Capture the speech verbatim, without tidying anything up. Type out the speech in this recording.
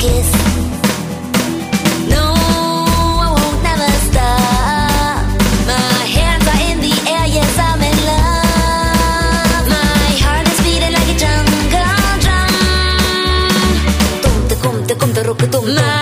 kiss. No, I won't never stop. My hands are in the air, yes, I'm in love. My heart is beating like a jungle drum. Tum te kum te kum te rook tum. My